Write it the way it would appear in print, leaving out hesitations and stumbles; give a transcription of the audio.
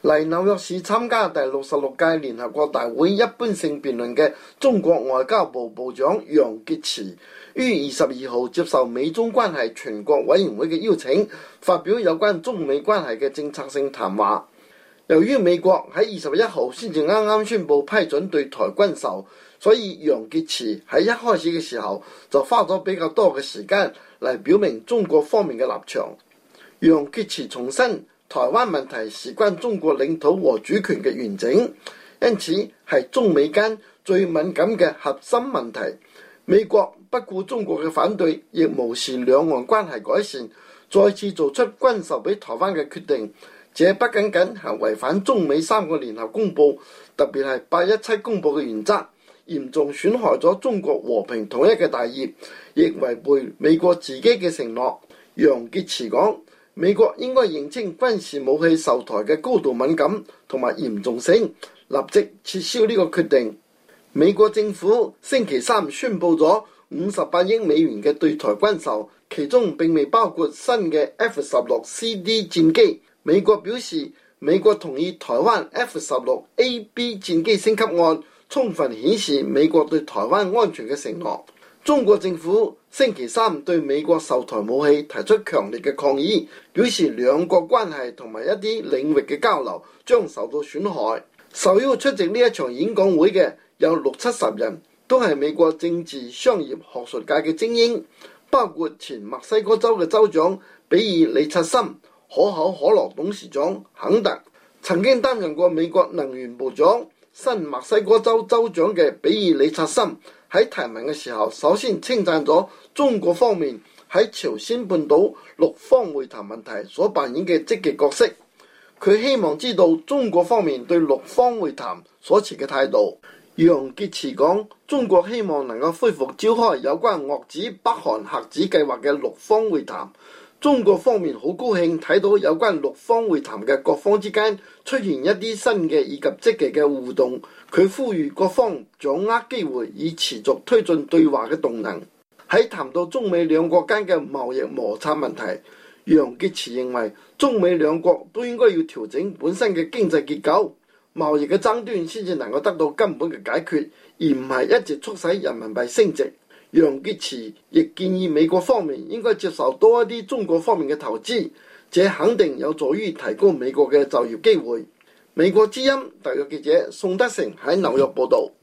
嚟紐約市參加第66屆聯合國大會一般性辯論嘅中國外交部部長楊潔篪於22號接受美中關係全國委員會嘅邀請，發表有關中美關係嘅政策性談話。由於美國喺21號先至啱啱宣布批准對台軍售，所以楊潔篪喺一開始嘅時候就花咗比較多嘅時間嚟表明中國方面嘅立場。楊潔篪重申，台灣問題事關中國領土和主權嘅完整，因此係中美間最敏感嘅核心問題。美國不顧中國嘅反對，亦無視兩岸關係改善，再次做出軍售俾台灣嘅決定。這不僅僅係違反中美3個聯合公報，特別係817公報嘅原則，嚴重損害咗中國和平統一嘅大業，亦違背美國自己嘅承諾。楊潔篪講，美國應該認清軍事武器售台嘅高度敏感同埋嚴重性，立即撤銷呢個決定。美國政府星期三宣布咗58億美元嘅對台軍售，其中並未包括新嘅 F-16CD 戰機。美國表示，美國同意台灣 F-16AB 戰機升級案，充分顯示美國對台灣安全嘅承諾。中國政府星期三對美國售台武器提出強烈嘅抗議，表示兩國關係同埋一啲領域嘅交流將受到損害。受邀出席呢一場演講會嘅有60-70人，都係美國政治、商業、學術界嘅精英，包括前墨西哥州嘅州長比爾·理察森、可口可樂董事長肯特，曾經擔任過美國能源部長、新墨西哥州州長嘅比爾·理察森喺提問嘅時候，首先稱讚咗中國方面喺朝鮮半島六方會談問題所扮演嘅積極角色。佢希望知道中國方面對六方會談所持嘅態度。楊潔篪講，中國希望能夠恢復召開有關遏止北韓核子計劃嘅六方會談。中國方面好高興睇到有關六方會談嘅各方之間出現一啲新嘅以及積極嘅互動。佢呼籲各方掌握機會，以持續推進對話嘅動能。喺談到中美兩國間嘅貿易摩擦問題，楊潔篪認為中美兩國都應該要調整本身嘅經濟結構，貿易嘅爭端先至能夠得到根本嘅解決，而唔係一直促使人民幣升值。楊潔篪亦建議美國方面應該接受多一啲中國方面嘅投資，這肯定有助於提高美國嘅就業機會。美國之音特約記者宋德成喺紐約報導。